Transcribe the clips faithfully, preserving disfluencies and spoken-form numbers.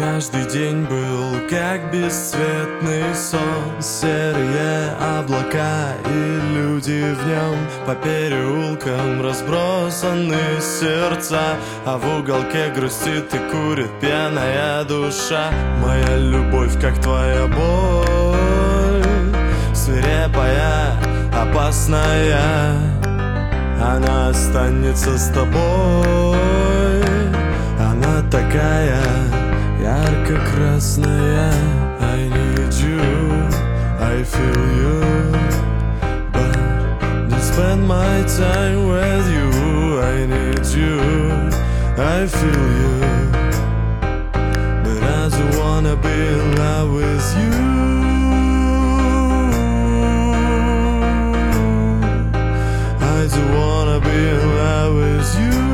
Каждый день был как бесцветный сон. Серые облака и люди в нем. По переулкам разбросаны сердца, а в уголке грустит и курит пьяная душа. Моя любовь, как твоя боль, свирепая, опасная. Она останется с тобой. Она такая ярко-красная. I need you, I feel you, but don't spend my time with you. I need you, I feel you, but I don't wanna be in love with you. I don't wanna be in love with you.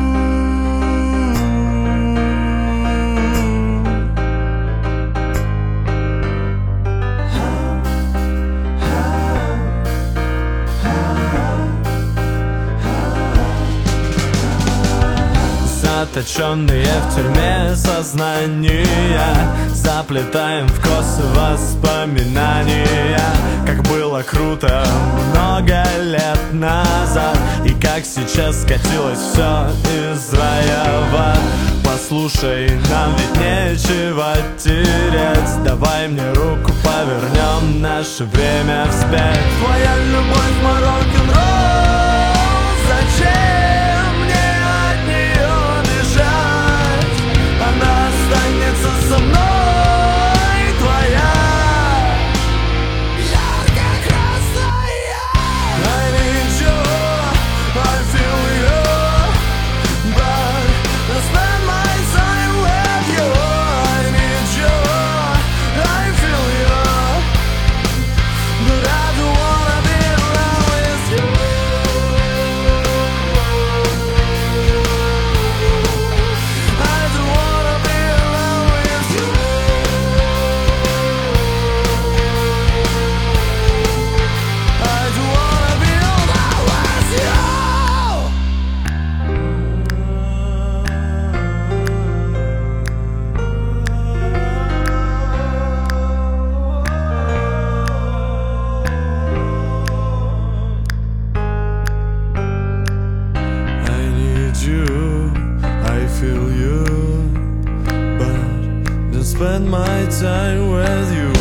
Заточенные в тюрьме сознания, заплетаем в косы воспоминания. Как было круто много лет назад, и как сейчас скатилось все из рая в ад. Послушай, нам ведь нечего терять. Давай мне руку, повернем наше время вспять. Твоя любовь, мой рок-н-ролл, зачем мне от нее бежать? Она останется со мной, твоя ярко-красная. I need you, I feel you, but I spend my time with you. I need you, I feel you, but I don't wanna be in love with you. I don't wanna be in love with you. I don't wanna be in love with you. I need you, I feel you, but don't spend my time with you.